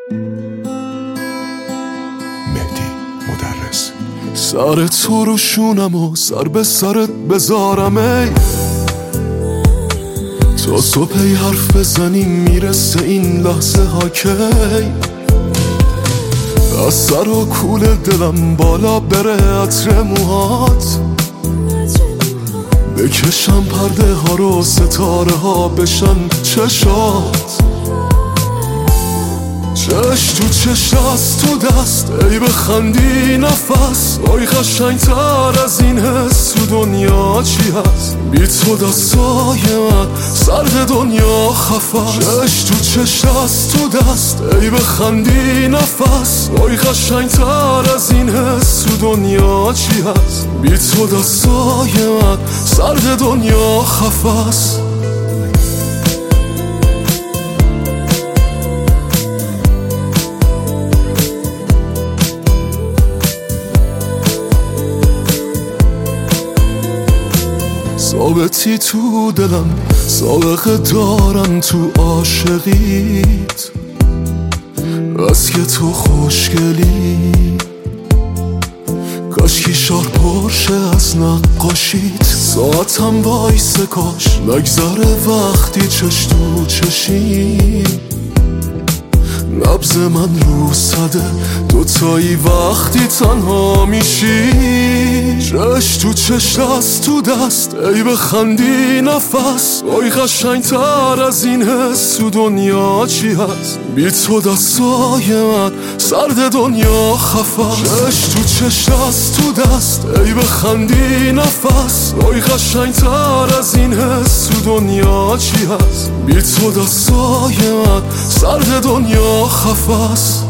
مهدی مدرس. سر تو رو شونم و سر به سرت بذارم ای تا صبحی حرف بزنیم میرسه این لحظه ها کی از سر و کول دلم بالا بره عطر موهات بکشم پرده ها رو ستاره ها بشن چشات چش تو چش دست تو دست ای بخندی نفس آی قشنگ تر از این حس تو دنیا چی هست بی تو دستای من سرد دنیا خفست چش تو چش دست تو دست ای بخندی نفس آی قشنگ تر از این حس تو دنیا چی هست بی تو دستای من سرد دنیا خفست ثابتی تو دلم سابقه دارم تو عاشقیت بس که تو خوشگلی کاشکی شار پرشه از نقاشیت ساعتم وایسه کاش نگذره وقتی چش تو چشیم نبض من رو صده دوتایی وقتی تنها میشی چش تو چش دست تو دست ای بخندی نفس آی قشنگ تر از این حس تو دنیا چی هست بی تو دستای من سرد دنیا خفست چش تو چش دست تو دست ای بخندی نفس آی قشنگ تر از این حس تو دنیا چی هست بی تو دستای من سرد دنیا خفست